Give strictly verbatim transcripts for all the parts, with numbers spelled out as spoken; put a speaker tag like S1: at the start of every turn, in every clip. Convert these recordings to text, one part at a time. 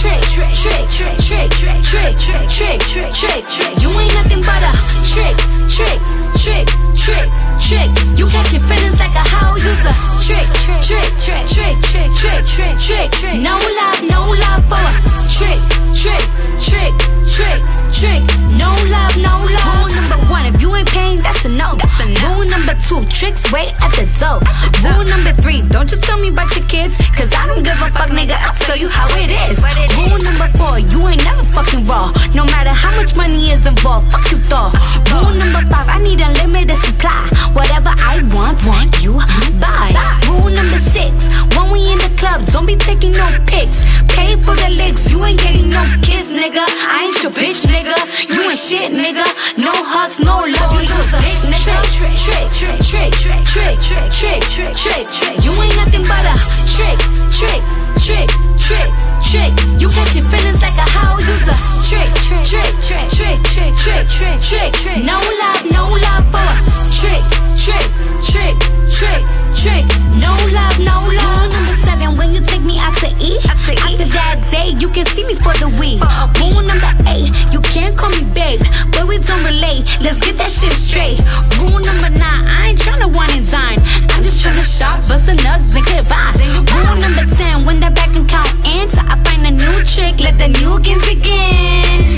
S1: trick, trick, trick, trick, trick, trick, trick, trick, trick, trick, trick, trick. You ain't nothing but a trick, trick, trick, trick, trick. You catching feelings like a hoe user. Trick, trick, trick, trick, trick, trick, trick, trick, trick, trick. No love, no love for a trick, trick, trick, trick, trick. No love, no love. Rule number one, if you ain't paying, that's a no. That's a no. Rule number two, tricks wait at the door. Rule number three, don't you tell me about your kids, cause I don't give a fuck, nigga. I'll tell you how it is. Rule number four, you ain't never fucking raw, no matter how much money is involved. Fuck you thought. Rule number five, I need unlimited supply. Whatever I want, want you buy. Rule number six, when we in the club, don't be taking no pics. Pay for the licks, you ain't getting no kiss, nigga. I ain't your bitch, nigga. You ain't shit, nigga. No hugs, no love. You use a dick, nigga. Trick, trick, trick, trick, trick, trick, trick, trick, trick, trick, trick. You ain't nothing but a trick, trick, trick, trick, trick. You catching feelings like a hoe user. Trick, trick, trick, trick, trick, trick, trick, trick, trick, trick. No love, no love for a trick, trick, trick, trick, trick. No love, no love. Rule number seven, when you take me out to eat, after that day, you can see me for the week. Rule number eight, you can't call me babe, but we don't relate. Let's get that shit straight. Rule number nine, I ain't tryna wine and dine. I'm just tryna shop, bust a nut, then goodbye. Rule number ten, when that back account ends, I find a new trick, let the new games begin.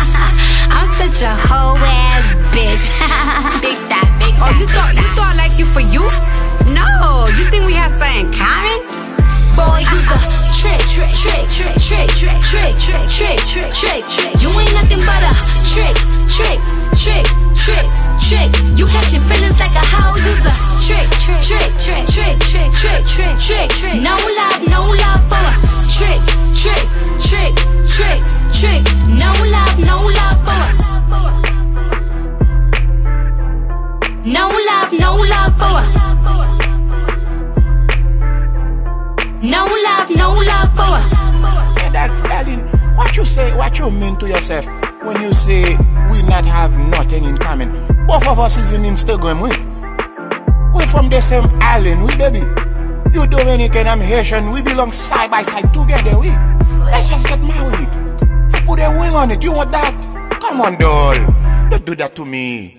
S1: I'm such a hoe ass bitch. Big that, big that. Oh, you thought you thought I like you for you? No, you think we have something common? Boy, you's a trick, trick, trick, trick, trick, trick, trick, trick, trick, trick, trick, trick. You ain't nothing but a trick, trick, trick, trick, trick. You catching feelings like a hoe user. Trick, trick, trick, trick, trick, trick, trick, trick, trick, trick. No love, no love for a trick, trick, trick, trick, trick. No love, no love for a no love, no love for a no love, no love for a
S2: yeah, that, darling, what you say, what you mean to yourself when you say we not have nothing in common? Both of us is in Instagram, we we from the same island, we baby. You Dominican, I'm Haitian, we belong side by side together, we. Let's just get married. I put a wing on it, you want that? Come on, doll, don't do that to me.